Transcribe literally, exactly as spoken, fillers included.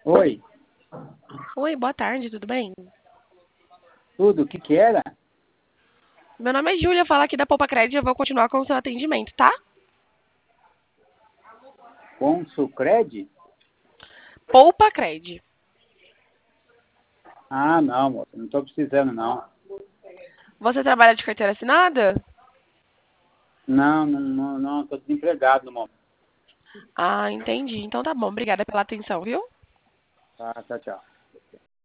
Oi, Oi, boa tarde, tudo bem? tudo, o que que era? Meu nome é Júlia, falo aqui da Poupa Crédito e eu vou continuar com o seu atendimento, tá? Consulcred? Poupa Crédito. Ah, não, moça, não estou precisando, não. Você trabalha de carteira assinada? Não, não, não, não, estou desempregado no momento. Ah, entendi. Então tá bom, obrigada pela atenção, viu? Tá, tchau, tchau.